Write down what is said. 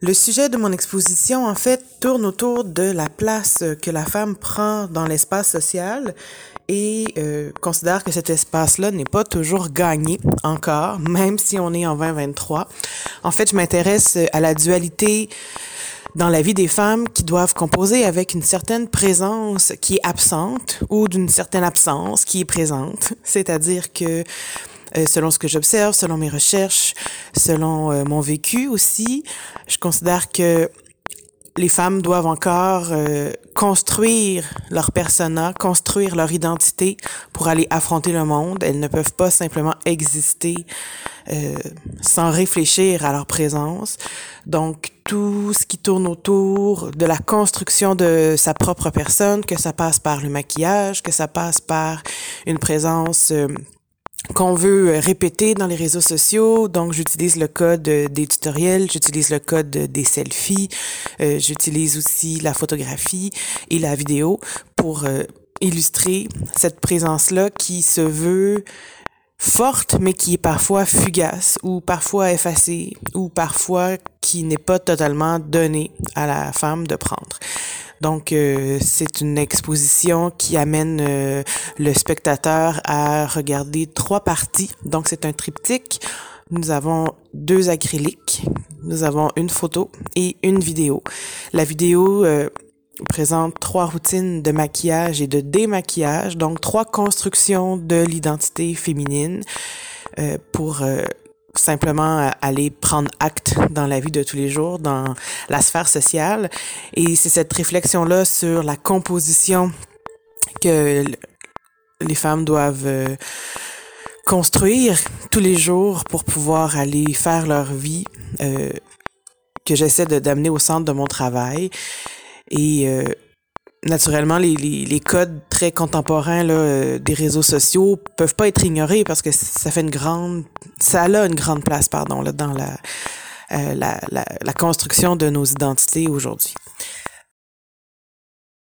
Le sujet de mon exposition, en fait, tourne autour de la place que la femme prend dans l'espace social et considère que cet espace-là n'est pas toujours gagné encore, même si on est en 2023. En fait, je m'intéresse à la dualité dans la vie des femmes qui doivent composer avec une certaine présence qui est absente ou d'une certaine absence qui est présente. C'est-à-dire que selon ce que j'observe, selon mes recherches, selon mon vécu aussi, je considère que les femmes doivent encore construire leur persona, construire leur identité pour aller affronter le monde. Elles ne peuvent pas simplement exister sans réfléchir à leur présence. Donc, tout ce qui tourne autour de la construction de sa propre personne, que ça passe par le maquillage, que ça passe par une présence qu'on veut répéter dans les réseaux sociaux. Donc, j'utilise le code des tutoriels, j'utilise le code des selfies, j'utilise aussi la photographie et la vidéo pour illustrer cette présence-là qui se veut forte, mais qui est parfois fugace ou parfois effacée ou parfois qui n'est pas totalement donnée à la femme de prendre. Donc, c'est une exposition qui amène le spectateur à regarder 3 parties. Donc, c'est un triptyque. Nous avons 2 acryliques, nous avons une photo et une vidéo. La vidéo présente 3 routines de maquillage et de démaquillage, donc 3 constructions de l'identité féminine pour simplement aller prendre acte dans la vie de tous les jours, dans la sphère sociale. Et c'est cette réflexion-là sur la composition que les femmes doivent construire tous les jours pour pouvoir aller faire leur vie, que j'essaie d'amener au centre de mon travail. Et naturellement, les codes très contemporains là, des réseaux sociaux peuvent pas être ignorés parce que ça a une grande place, là, dans la construction de nos identités aujourd'hui.